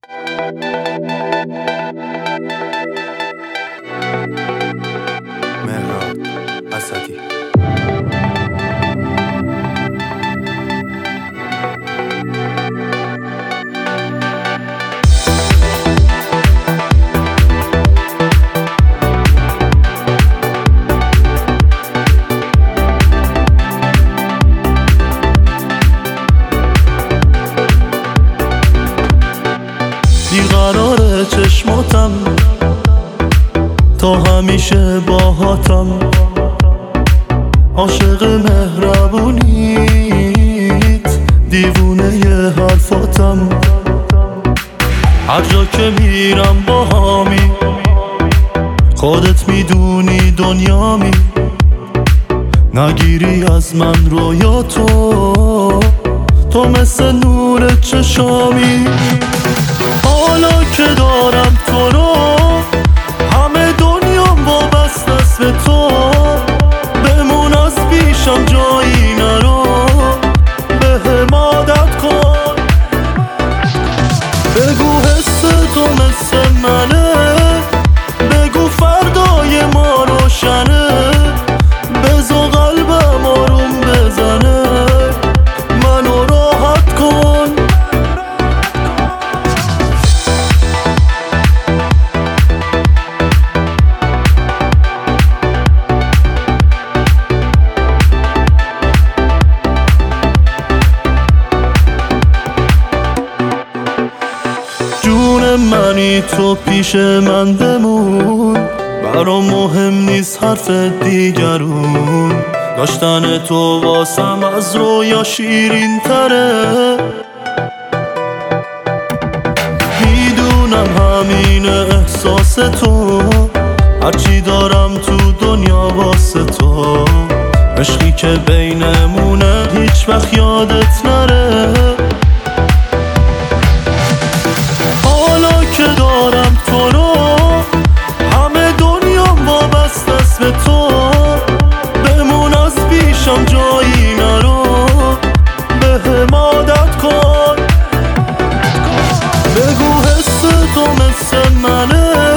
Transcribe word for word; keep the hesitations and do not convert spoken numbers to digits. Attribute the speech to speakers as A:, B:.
A: مهراد اسدی. بیقرار چشماتم تا همیشه باهاتم، عاشق مهربونیت، دیوونه ی حرفاتم. هر جا که میرم با همی، خودت میدونی دنیامی. نگیری از من رویاتو، تو مثل نور چشامی. حالا که دارم تو رو، همه دنیام وابسته است به تو. بمون از پیشم جایی نرو، بهم عادت کن. بگو حس تو مثل منه، بگو فردای ما روشنه. بذار قلبم آروم بزنه، منو راحت کن. جون منی تو پیش من بمون، برام مهم نیست حرف دیگرون. داشتن تو واسم از رویا شیرین تره. میدونم همین احساس تو، هرچی دارم تو دنیا واسه تو. عشقی که بینمونه هیچ وقت یادت نره. حالا که دارم تو رو، همه دنیام وابسته است به تو. بمون از پیشم جایی نرو، بهم عادت کن. بگو حس تو مثل منه،